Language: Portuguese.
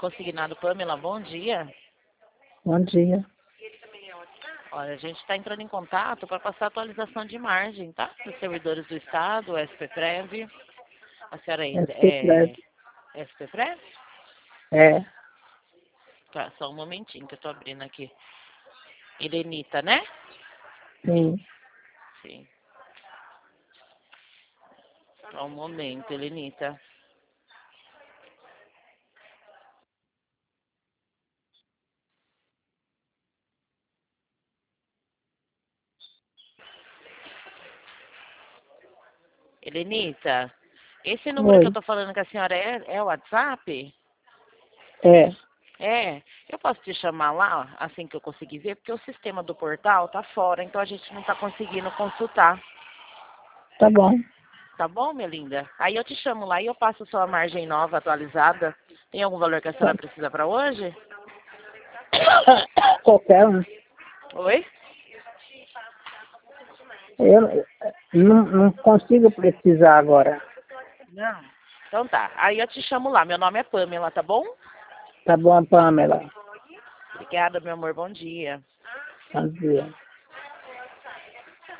Consignado Pamela, bom dia. Bom dia. Olha, a gente está entrando em contato para passar atualização de margem, tá? Dos servidores do Estado, SPPrev. A senhora ainda é SPPrev. SPPrev? É, Tá, só um momentinho que eu tô abrindo aqui. Helenita, né? sim. Sim. Só um momento, Helenita. Helenita, esse número que eu Oi. tô falando com a senhora é o WhatsApp? É, É, eu posso te chamar lá, assim que eu conseguir ver, porque o sistema do portal tá fora, então a gente não tá conseguindo consultar. tá bom. Tá bom, minha linda? Aí eu te chamo lá e eu passo sua margem nova, atualizada. Tem algum valor que a senhora precisa para hoje? Qualquer um. Oi? Eu não consigo precisar agora. Não. Então tá. Aí eu te chamo lá. Meu nome é Pamela, tá bom? Tá bom, Pamela. Obrigada, meu amor. Bom dia. Bom dia.